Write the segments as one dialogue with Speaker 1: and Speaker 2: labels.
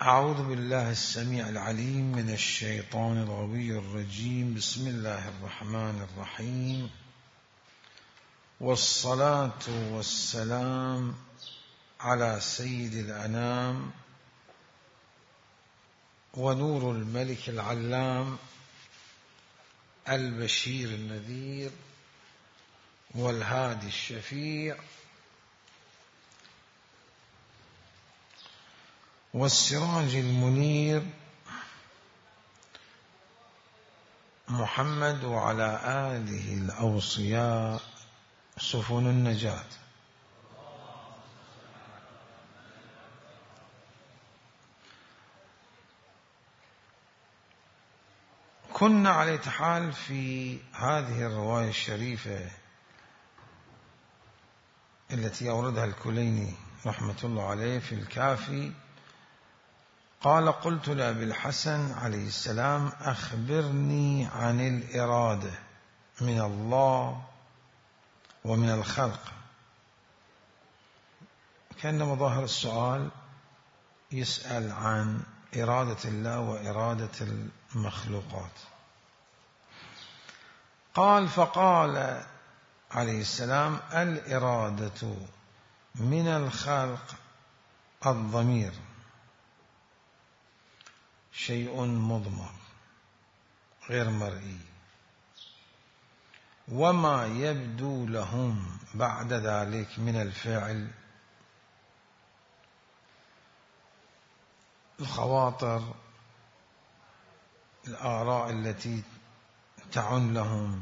Speaker 1: أعوذ بالله السميع العليم من الشيطان الغوي الرجيم. بسم الله الرحمن الرحيم، والصلاة والسلام على سيد الأنام ونور الملك العلام البشير النذير والهادي الشفيع والسراج المنير محمد وعلى آله الأوصياء سفن النجاة. كنا على حال في هذه الرواية الشريفة التي أوردها الكليني رحمة الله عليه في الكافي. قال: قلت لأبي الحسن عليه السلام: أخبرني عن الإرادة من الله ومن الخلق. كان مظاهر السؤال يسأل عن إرادة الله وإرادة المخلوقات. فقال عليه السلام: الإرادة من الخلق الضمير شيء مضمر غير مرئي، وما يبدو لهم بعد ذلك من الفعل الخواطر الآراء التي تعن لهم،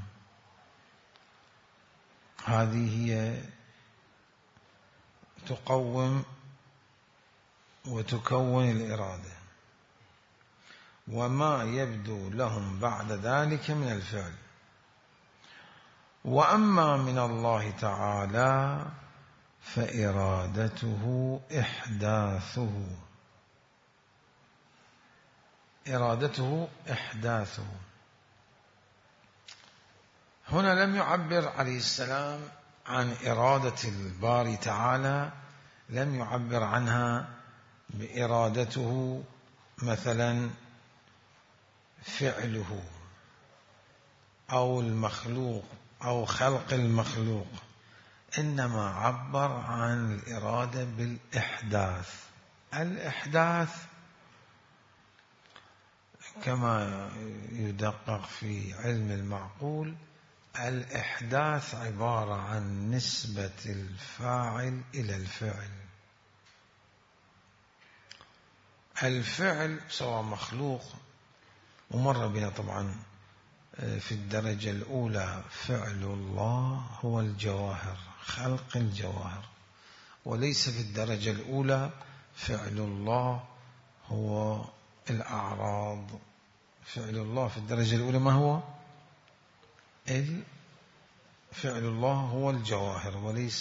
Speaker 1: هذه هي تقوم وتكون الإرادة. وما يبدو لهم بعد ذلك من الفعل. وأما من الله تعالى فإرادته إحداثه. هنا لم يعبر عليه السلام عن إرادة الباري تعالى، لم يعبر عنها بإرادته مثلا فعله أو المخلوق أو خلق المخلوق، إنما عبر عن الإرادة بالإحداث. الإحداث كما يدقق في علم المعقول، الإحداث عبارة عن نسبة الفاعل إلى الفعل. الفعل سواء مخلوق، ومر بنا طبعا في الدرجة الأولى فعل الله هو الجواهر، خلق الجواهر، وليس في الدرجة الأولى فعل الله هو الأعراض. فعل الله في الدرجة الأولى ما هو؟ فعل الله هو الجواهر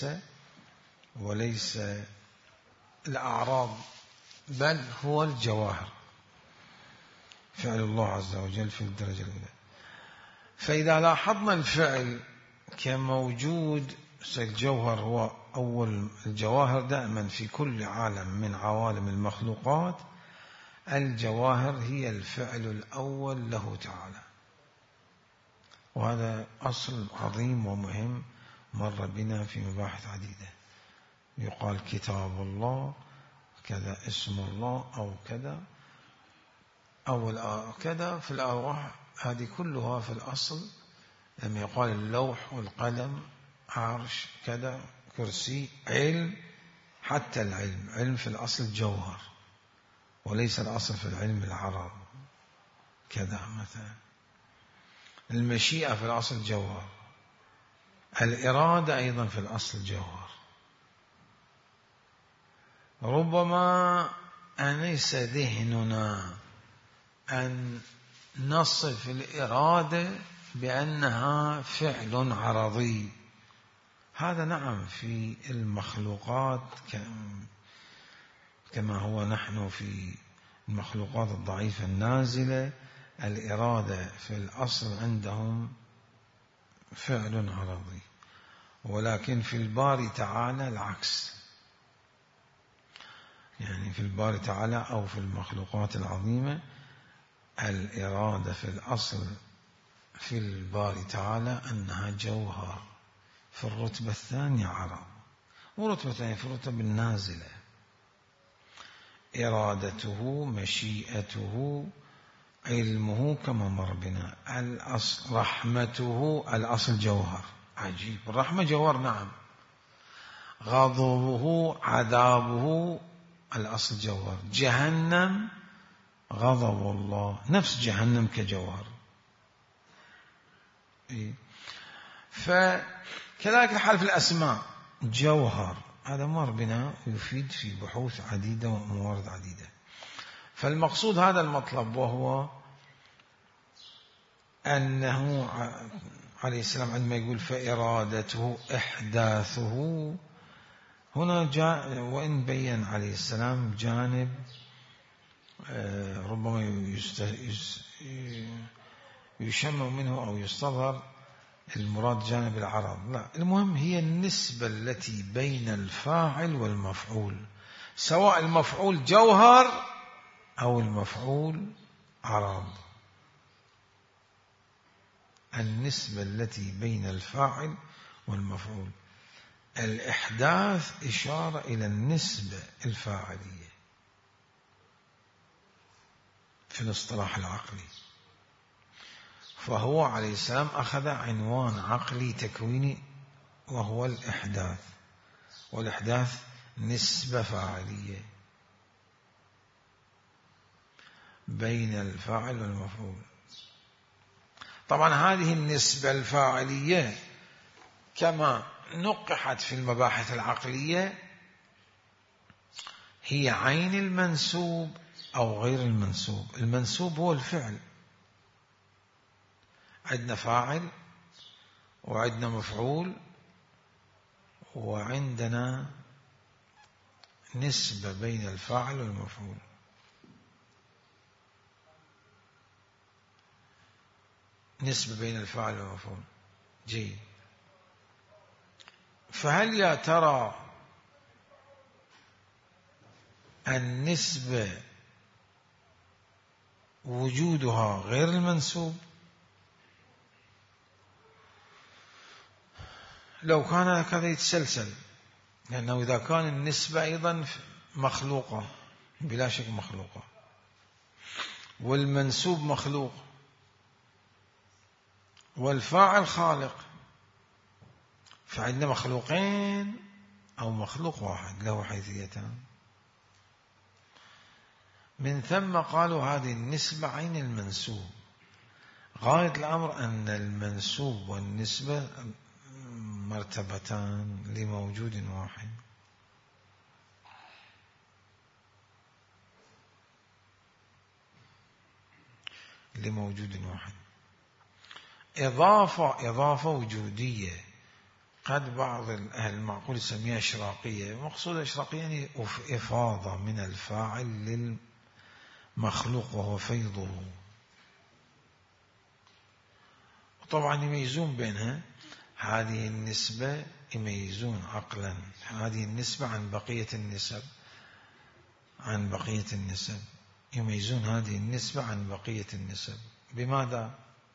Speaker 1: وليس الأعراض، بل هو الجواهر. فعل الله عز وجل في الدرجة الأولى. فإذا لاحظنا الفعل كموجود، الجوهر هو أول الجواهر دائما في كل عالم من عوالم المخلوقات. الجواهر هي الفعل الأول له تعالى، وهذا أصل عظيم ومهم مر بنا في مباحث عديدة. يقال كتاب الله كذا، اسم الله أو كذا أو كذا في الأرواح، هذه كلها في الأصل. لما يقال اللوح والقلم عرش كذا كرسي علم، حتى علم في الأصل جوهر، وليس الأصل في العلم العرض كذا. مثلا المشيئة في الأصل جوهر، الإرادة أيضا في الأصل جوهر. ربما أنيس ذهننا أن نصف الإرادة بأنها فعل عرضي. هذا نعم في المخلوقات كما هو نحن في المخلوقات الضعيفة النازلة، الإرادة في الأصل عندهم فعل عرضي. ولكن في الباري تعالى العكس. يعني في الباري تعالى أو في المخلوقات العظيمة، الإرادة في الأصل في الباري تعالى أنها جوهر، في الرتبة الثانية عرض، والرتبة الثانية في الرتبة النازلة. إرادته، مشيئته، علمه كما مر بنا. الأصل رحمته، الأصل جوهر. عجيب، الرحمة جوهر، نعم. غضبه، عذابه، الأصل جوهر. جهنم غضب الله، نفس جهنم كجوهر. فكذلك الحال في الأسماء، جوهر، هذا مر بنا يفيد في بحوث عديدة وموارد عديدة. فالمقصود هذا المطلب، وهو أنه عليه السلام عندما يقول فإرادته إحداثه، هنا جاء وإن بين عليه السلام جانب ربما يشمم منه أو يستظهر المراد جانب العرض، لا، المهم هي النسبة التي بين الفاعل والمفعول، سواء المفعول جوهر أو المفعول عرض. النسبة التي بين الفاعل والمفعول. الإحداث إشارة إلى النسبة الفاعلية في الاصطلاح العقلي، فهو عليه السلام أخذ عنوان عقلي تكويني وهو الإحداث، والإحداث نسبة فاعلية بين الفاعل والمفعول. طبعا هذه النسبة الفاعلية كما نقحت في المباحث العقلية هي عين المنسوب أو غير المنسوب. المنسوب هو الفعل، عندنا فاعل وعندنا مفعول وعندنا نسبة بين الفاعل والمفعول. نسبة بين الفاعل والمفعول، جيد. فهل يا ترى النسبة وجودها غير المنسوب؟ لو كان هكذا يتسلسل، لأنه إذا كان النسبة أيضا مخلوقة، بلا شك مخلوقة، والمنسوب مخلوق، والفاعل خالق، فعندنا مخلوقين أو مخلوق واحد له حيثيتان. من ثم قالوا هذه النسبة عين المنسوب. غاية الأمر أن المنسوب والنسبة مرتبتان لموجود واحد. لموجود واحد. إضافة وجودية، قد بعض أهل المعقول يسميها إشراقية. مقصود إشراقية يعني إفاضة من الفاعل للمخلوق وهو فيضه. وطبعا يميزون بينها، هذه النسبة يميزون عقلا هذه النسبة عن بقية النسب، عن بقية النسب يميزون هذه النسبة عن بقية النسب. بماذا؟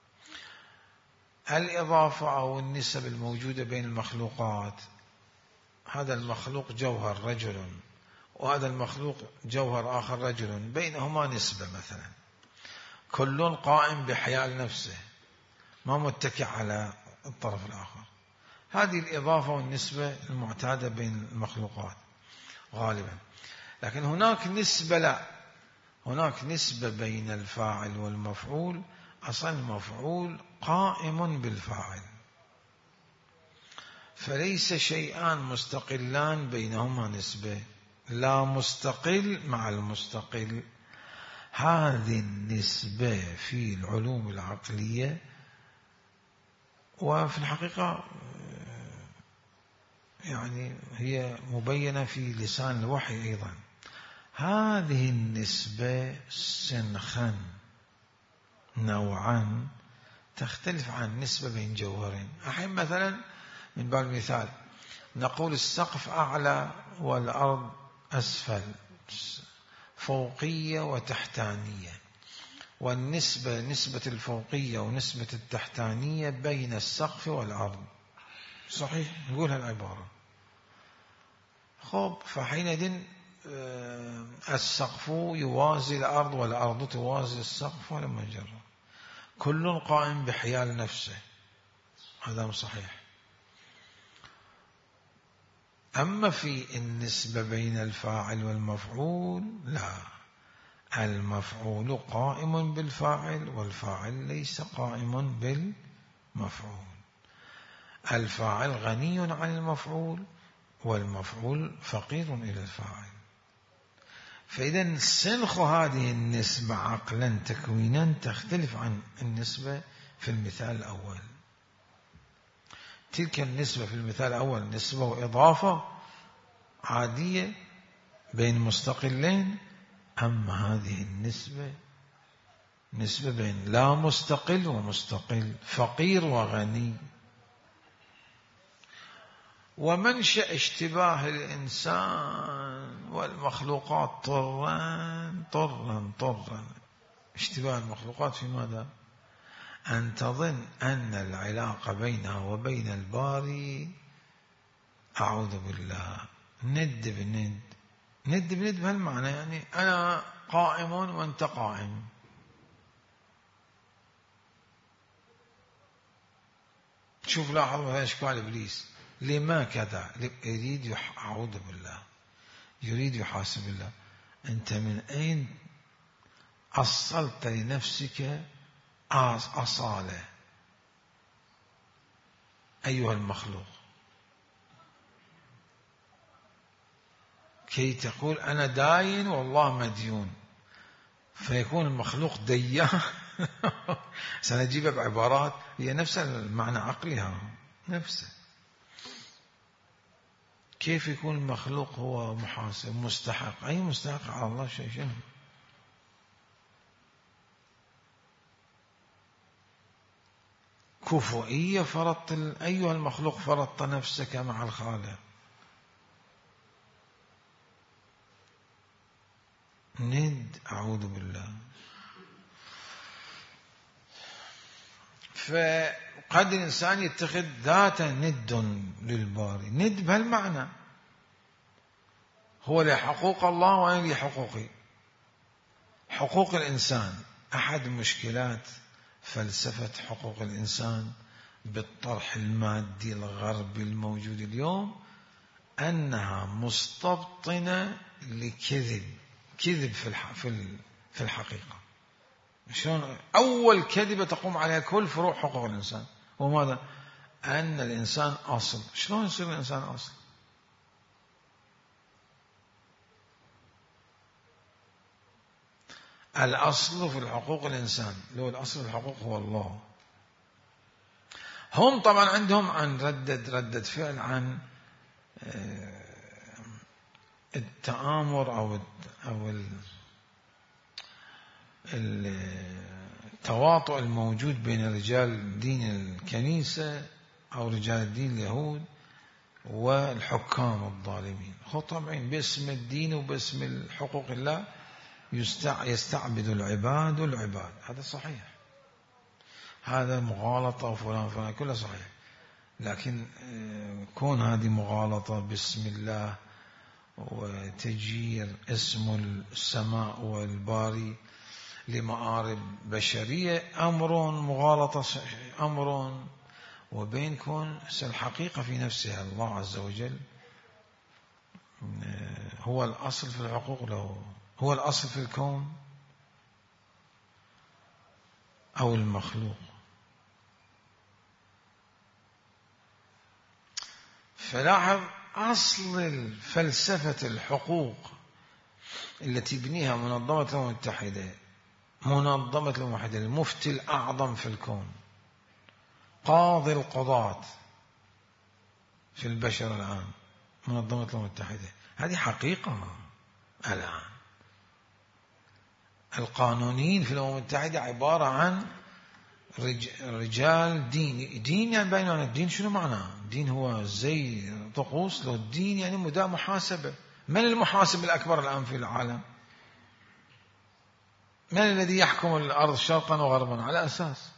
Speaker 1: الإضافة أو النسب الموجودة بين المخلوقات، هذا المخلوق جوهر رجل وهذا المخلوق جوهر آخر رجل، بينهما نسبة مثلا، كل قائم بحيال نفسه ما متكئ على الطرف الآخر. هذه الإضافة والنسبة المعتادة بين المخلوقات غالبا. لكن هناك نسبة، لا، هناك نسبة بين الفاعل والمفعول. أصل المفعول قائم بالفاعل، فليس شيئان مستقلان بينهما نسبة، لا مستقل مع المستقل. هذه النسبة في العلوم العقلية وفي الحقيقة يعني هي مبينة في لسان الوحي أيضا. هذه النسبة سنخا نوعا تختلف عن النسبة بين جوهرين. أحيانا مثلا من باب المثال نقول السقف أعلى والأرض أسفل، فوقية وتحتانية، والنسبة نسبة الفوقية ونسبة التحتانية بين السقف والأرض. صحيح نقول هالعبارة. خب فحينئذ السقف يوازي الأرض والأرض توازي السقف ولا مجرى، كل قائم بحيال نفسه، هذا صحيح. أما في النسبة بين الفاعل والمفعول لا، المفعول قائم بالفاعل والفاعل ليس قائم بالمفعول، الفاعل غني عن المفعول والمفعول فقير إلى الفاعل. فإذا سنخ هذه النسبة عقلا تكوينا تختلف عن النسبة في المثال الأول. تلك النسبة في المثال الأول نسبة وإضافة عادية بين مستقلين، أما هذه النسبة نسبة بين لا مستقل ومستقل، فقير وغني. ومنشأ اشتباه الإنسان والمخلوقات طرا اشتباه المخلوقات في ماذا؟ أن تظن أن العلاقة بينها وبين الباري أعوذ بالله ند بند. ند بند بهالمعنى، يعني أنا قائم وأنت قائم. شوف لاحظ هذا إشكال إبليس، لما كذا؟ يريد أعوذ بالله يريد يحاسب الله. أنت من أين أصلت لنفسك أصالة أيها المخلوق كي تقول أنا داين والله مديون، فيكون المخلوق ديان؟ سنجيب بعبارات هي نفس المعنى عقلها نفسه. كيف يكون المخلوق هو محاسب مستحق؟ أي مستحق على الله شيء شنو؟ كفؤية فرضت أيها المخلوق فرضت نفسك مع الخالق. ند أعوذ بالله. فقد الإنسان يتخذ ذاته ند للباري، ند بهالمعنى، هو له حقوق الله وأنا لي حقوقي. حقوق الإنسان أحد مشكلات فلسفة حقوق الإنسان بالطرح المادي الغربي الموجود اليوم أنها مستبطنة كذب في الحقيقة. شلون؟ أول كذبة تقوم عليها كل فروع حقوق الإنسان، وماذا؟ أن الإنسان أصل. شلون يصير الإنسان أصل؟ الأصل في الحقوق الإنسان، لو الأصل في الحقوق هو الله. هم طبعا عندهم عن ردة فعل عن التآمر أو التواطؤ الموجود بين رجال دين الكنيسة أو رجال الدين اليهود والحكام الظالمين. هو طبعا باسم الدين وباسم الحقوق الله يستعبد العباد العباد. هذا صحيح، هذا مغالطة وفلان كله صحيح، لكن كون هذه مغالطة باسم الله وتجير اسم السماء والباري لمآرب بشرية أمر مغالطة أمر، وبين كون الحقيقة في نفسها الله عز وجل هو الأصل في الحقوق له، هو الأصل في الكون أو المخلوق. فلاحظ أصل فلسفة الحقوق التي بنيها منظمة الأمم المتحدة، المفتي الأعظم في الكون، قاضي القضاة في البشر الآن، منظمة الأمم المتحدة. هذه حقيقة الآن. القانونيين في الأمم المتحدة عبارة عن رجال دين يعني بيننا. الدين شنو معناه؟ الدين هو زي طقوس، لو الدين يعني محاسبة، من المحاسب الأكبر الآن في العالم؟ من الذي يحكم الأرض شرقا وغربا على أساس؟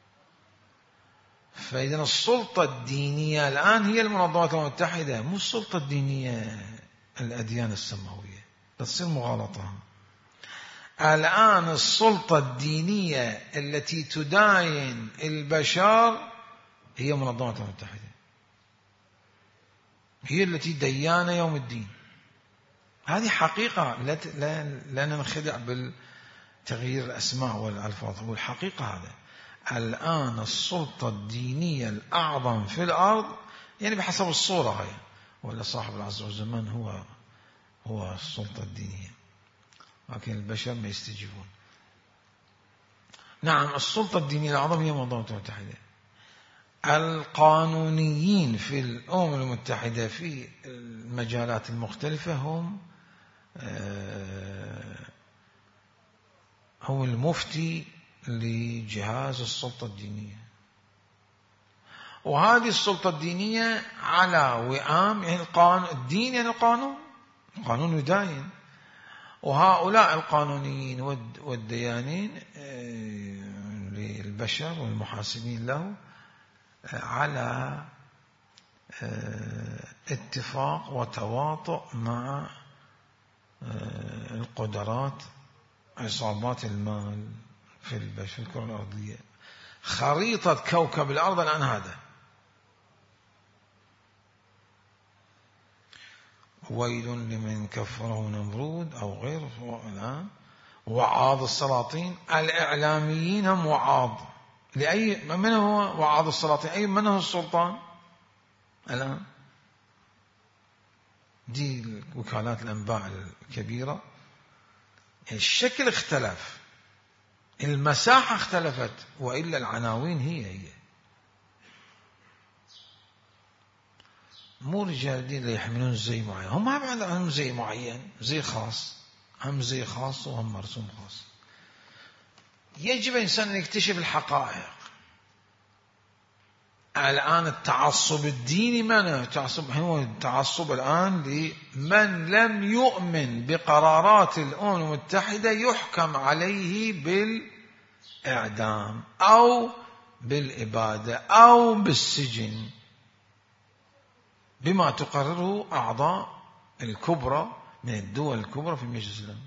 Speaker 1: فإذا السلطة الدينية الآن هي المنظمات المتحدة، مو السلطة الدينية الأديان السماوية، تصير مغالطة. الآن السلطة الدينية التي تداين البشر هي المنظمات المتحدة، هي التي ديان يوم الدين. هذه حقيقة، لا ننخدع بالتغيير الأسماء والألفاظ، هو الحقيقة. هذا الآن السلطة الدينية الأعظم في الأرض، يعني بحسب الصورة هي، ولا صاحب العصر والزمان هو السلطة الدينية، لكن البشر ما يستجيبون. نعم، السلطة الدينية الأعظم هي المنظمة المتحدة. القانونيين في الأمم المتحدة في المجالات المختلفة هم المفتي لجهاز السلطة الدينية، وهذه السلطة الدينية على وئام، يعني الدين يعني القانون يداين، وهؤلاء القانونيين والديانين للبشر والمحاسبين له على اتفاق وتواطؤ مع القدرات، عصابات المال في الكرة الأرضية. خريطة كوكب الأرض الآن هذا. ويل لمن كفره نمرود أو غيره الآن. وعاظ السلاطين، الإعلاميين هم وعاظ. من هو وعاظ السلاطين؟ من هو السلطان الآن؟ دي وكالات الأنباء الكبيرة. الشكل اختلف، المساحة اختلفت، وإلا العناوين هي مو رجال دين اللي يحملون زي معين. هم ما عندهم زي معين، زي خاص، هم زي خاص وهم مرسوم خاص. يجب الإنسان أن يكتشف الحقائق. الآن التعصب الديني هو التعصب الآن لمن لم يؤمن بقرارات الأمم المتحدة يحكم عليه بالإعدام أو بالإبادة أو بالسجن بما تقرره أعضاء الكبرى من الدول الكبرى في مجلس الأمن.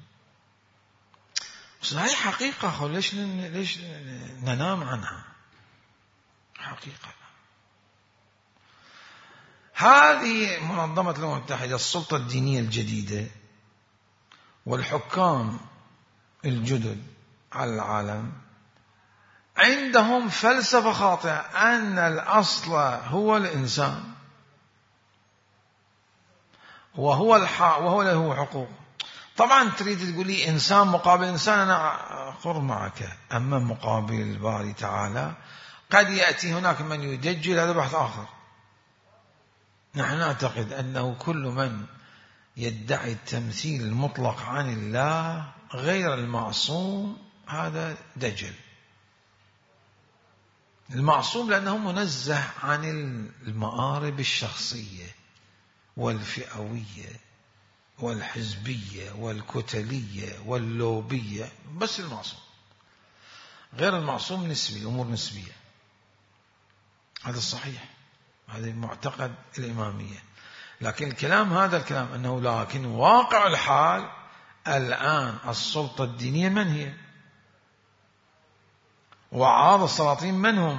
Speaker 1: بس هذه حقيقة، ليش ننام عنها؟ حقيقة. هذه منظمة الأمم المتحدة، السلطة الدينية الجديدة والحكام الجدد على العالم، عندهم فلسفة خاطئة أن الأصل هو الإنسان وهو له حقوق. طبعا تريد تقول لي إنسان مقابل إنسان، أنا أقر معك، أما مقابل الباري تعالى قد يأتي هناك من يدجل، هذا بحث آخر. نحن نعتقد أنه كل من يدعي التمثيل المطلق عن الله غير المعصوم هذا دجل. المعصوم لأنه منزه عن المآرب الشخصية والفئوية والحزبية والكتلية واللوبية، بس المعصوم. غير المعصوم نسبي، أمور نسبية. هذا الصحيح، هذا معتقد الإمامية. لكن الكلام أنه لكن واقع الحال الآن السلطة الدينية من هي؟ وعاظ السلاطين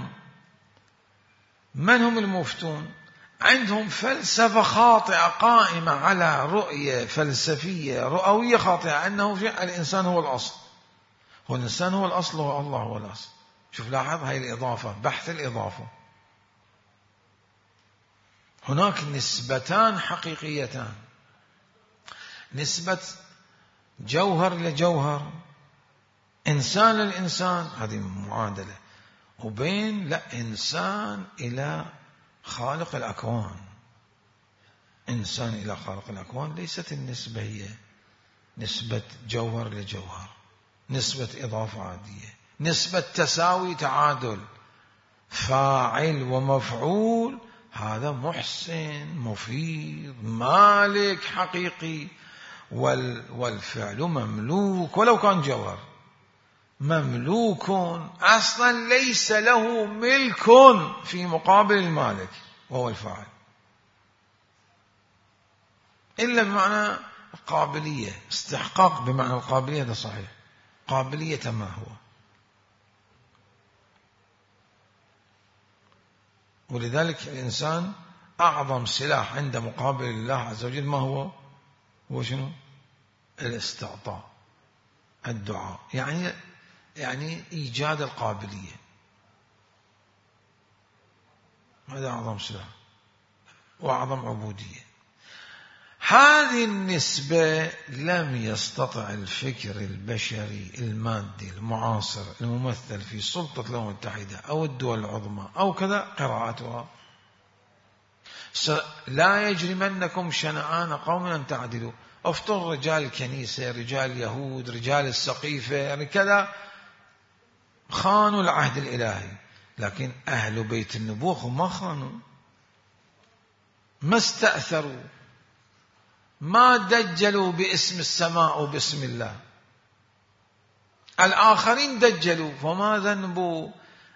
Speaker 1: من هم المفتون؟ عندهم فلسفة خاطئة قائمة على رؤية فلسفية رؤوية خاطئة أنه الإنسان هو الأصل. هو الإنسان هو الأصل والله هو الأصل. شوف لاحظ هاي الإضافة، بحث الإضافة. هناك نسبتان حقيقيتان، نسبة جوهر لجوهر، إنسان للإنسان، هذه معادلة، وبين لا إنسان إلى خالق الأكوان. إنسان إلى خالق الأكوان ليست النسبة هي نسبة جوهر لجوهر، نسبة إضافة عادية، نسبة تساوي تعادل، فاعل ومفعول هذا محسن مفيض مالك حقيقي، والفعل مملوك ولو كان جوهر، مملوك أصلا ليس له ملك في مقابل المالك وهو الفاعل، إلا بمعنى قابلية، استحقاق بمعنى القابلية، هذا صحيح، قابلية ما هو. ولذلك الإنسان أعظم سلاح عند مقابل الله عز وجل ما هو؟ هو شنو؟ الاستعطاء، الدعاء، يعني إيجاد القابلية، هذا أعظم سلاح وأعظم عبودية. هذه النسبة لم يستطع الفكر البشري المادي المعاصر الممثل في سلطة الأمم المتحدة أو الدول العظمى أو كذا قراءتها. لا يجرمنكم شنآن قوم أن تعدلوا، افترض رجال الكنيسة، رجال اليهود، رجال السقيفة كذا خانوا العهد الإلهي، لكن أهل بيت النبوة ما خانوا، ما استأثروا، ما دجلوا باسم السماء وباسم الله. الآخرين دجلوا، فما ذنب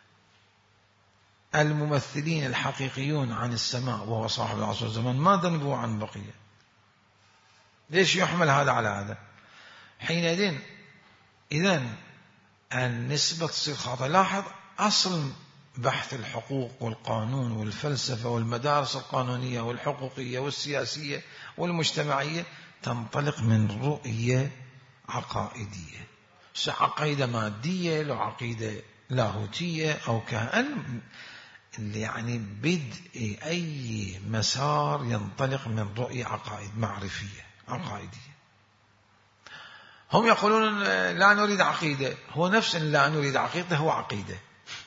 Speaker 1: الممثلين الحقيقيون عن السماء وهو صاحب العصر والزمان؟ ما ذنبوا عن بقية؟ ليش يحمل هذا على هذا؟ حينئذ إذن النسبة تصير خاطئة. لاحظ أصل بحث الحقوق والقانون والفلسفة والمدارس القانونية والحقوقية والسياسية والمجتمعية تنطلق من رؤية عقائدية، عقيدة مادية لو عقيدة لاهوتية أو كهن، يعني بدء أي مسار ينطلق من رؤية عقائد معرفية عقائدية. هم يقولون لا نريد عقيدة، هو نفس لا نريد عقيدة هو عقيدة.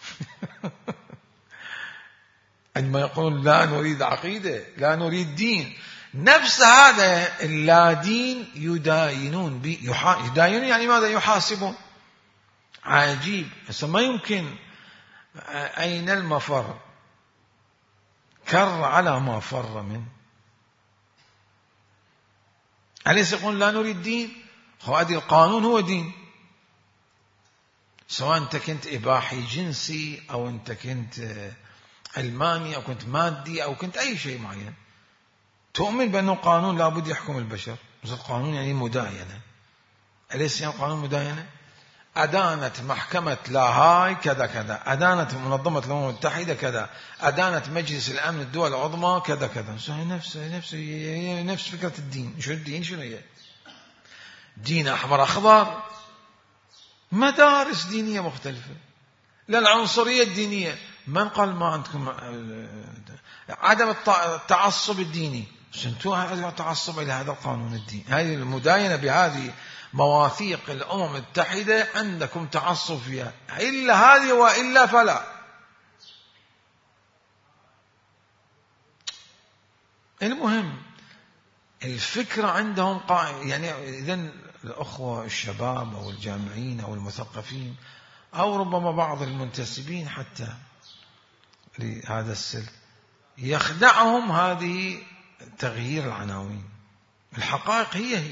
Speaker 1: عندما يقولون لا نريد عقيدة، لا نريد دين، نفس هذا اللا دين يداينون يداينون يعني ماذا؟ يحاسبون. عجيب، ما يمكن. أين المفر؟ كر على ما فر منه. أليس يقول لا نريد دين؟ هذا القانون هو دين، سواء أنت كنت إباحي جنسي أو أنت كنت علماني أو كنت مادي أو كنت أي شيء معين، تؤمن بأنه قانون لابد يحكم البشر. بس القانون يعني مداينة. أليس يعني القانون مداينة؟ أدانت محكمة لاهاي كذا كذا، أدانت منظمة الأمم المتحدة كذا، أدانت مجلس الأمن الدول العظمى كذا كذا. نفس فكرة الدين. شو الدين؟ شنو هي؟ دين أحمر أخضر، مدارس دينية مختلفة، للعنصرية الدينية. من قال ما عندكم عدم التعصب الديني؟ سنتوها تعصب إلى هذا القانون الديني. هذه المداينة بهذه مواثيق الأمم المتحدة عندكم تعصب فيها، إلا هذه وإلا فلا. المهم الفكرة عندهم يعني إذن الأخوة الشباب أو الجامعين أو المثقفين أو ربما بعض المنتسبين حتى لهذا السلك يخدعهم هذه تغيير العناوين. الحقائق هي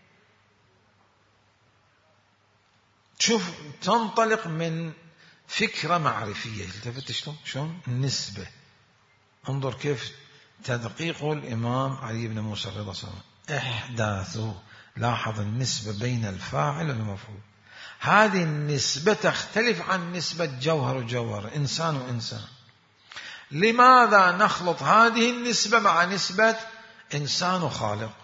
Speaker 1: شوف، تنطلق من فكرة معرفية. التفت شلون النسبة. انظر كيف تدقيق الإمام علي بن موسى رضي الله عنه، إحداثه. لاحظ النسبة بين الفاعل والمفعول. هذه النسبة تختلف عن نسبة جوهر وجوهر، إنسان وإنسان. لماذا نخلط هذه النسبة مع نسبة إنسان وخالق؟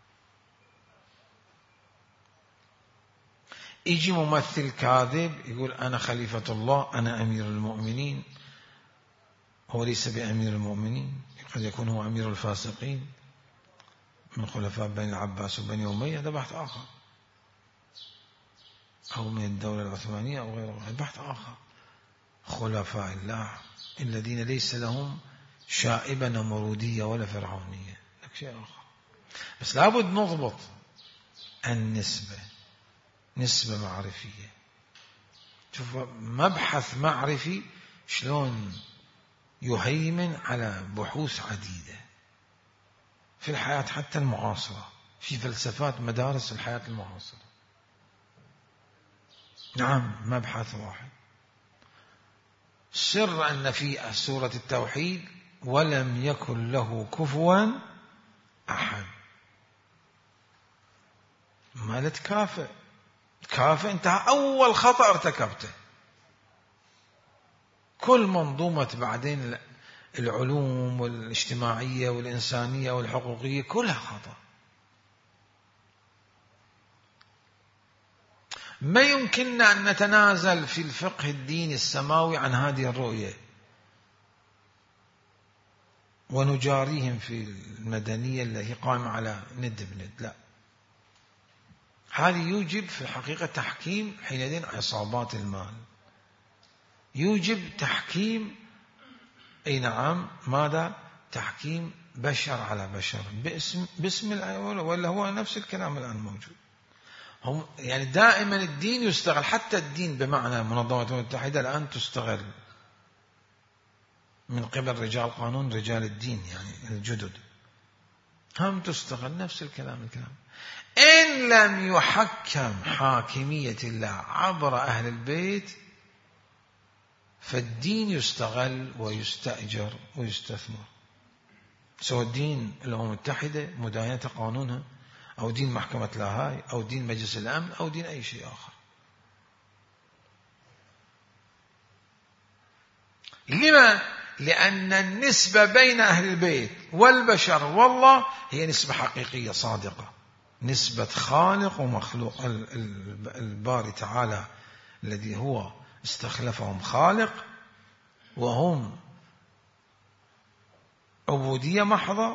Speaker 1: يجي ممثل كاذب يقول أنا خليفة الله، أنا أمير المؤمنين. هو ليس بأمير المؤمنين، قد يكون هو أمير الفاسقين من خلفاء بني العباس وبني أمية، هذا بحث آخر، أو من الدولة العثمانية أو غيره، بحث آخر. خلفاء الله الذين ليس لهم شائبة نمرودية ولا فرعونية، لك شيء آخر. بس لابد نضبط النسبة، نسبة معرفية. شوف مبحث معرفي شلون يهيمن على بحوث عديدة في الحياة حتى المعاصرة، في فلسفات مدارس الحياة المعاصرة. نعم، مبحث واحد، سر أن في سورة التوحيد ولم يكن له كفوا أحد. ما تكافئ، كافئ أنت أول خطأ ارتكبته. كل منظومة بعدين العلوم والاجتماعية والإنسانية والحقوقية كلها خطأ. ما يمكننا أن نتنازل في الفقه الديني السماوي عن هذه الرؤية ونجاريهم في المدنية التي قائمة على ند بند. لا، هذه يوجب في الحقيقة تحكيم حينئذ عصابات المال، يوجب تحكيم، أي نعم، ماذا؟ تحكيم بشر على بشر باسم ولا هو نفس الكلام الآن موجود. هم يعني دائما الدين يستغل، حتى الدين بمعنى منظمة الأمم المتحدة الآن تستغل من قبل رجال قانون، رجال الدين يعني الجدد، هم تستغل نفس الكلام. إن لم يحكم حاكمية الله عبر أهل البيت فالدين يستغل ويستأجر ويستثمر، سواء دين الأمم المتحدة مداينة قانونها، أو دين محكمة لاهاي، أو دين مجلس الأمن، أو دين أي شيء آخر. لما؟ لأن النسبة بين أهل البيت والبشر والله هي نسبة حقيقية صادقة، نسبة خالق ومخلوق. الباري تعالى الذي هو استخلفهم خالق وهم عبودية محضة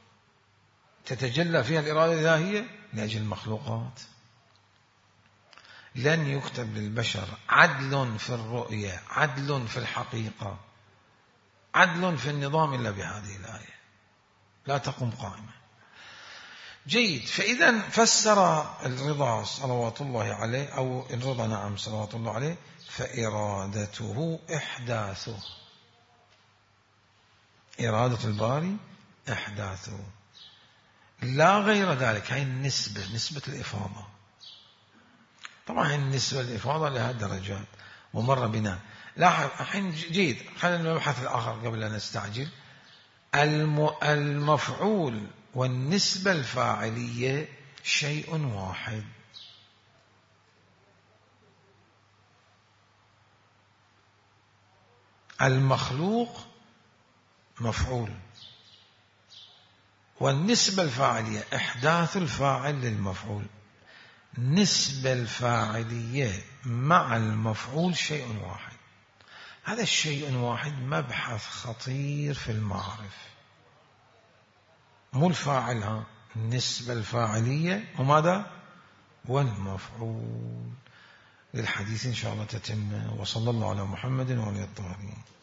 Speaker 1: تتجلى فيها الإرادة الإلهية لأجل المخلوقات. لن يكتب للبشر عدل في الرؤية، عدل في الحقيقة، عدل في النظام إلا بهذه الآية، لا تقوم قائمة. جيد. فإذا فسر الرضا صلوات الله عليه، أو الرضا نعم صلوات الله عليه، فإرادته إحداثه، إرادة الباري إحداثه لا غير ذلك. هاي النسبة، نسبة الإفاضة. طبعا النسبة الإفاضة لها درجات ومر بنا. لاحظ الحين، جيد، خلينا نبحث الآخر قبل أن نستعجل. المفعول والنسبة الفاعلية شيء واحد. المخلوق مفعول، والنسبة الفاعلية إحداث الفاعل للمفعول. نسبة الفاعلية مع المفعول شيء واحد. هذا الشيء واحد مبحث خطير في المعارف. مو الفاعل، النسبة الفاعلية وماذا؟ والمفعول. للحديث إن شاء الله تتم. وصلى الله على محمد وعلى الطاهرين.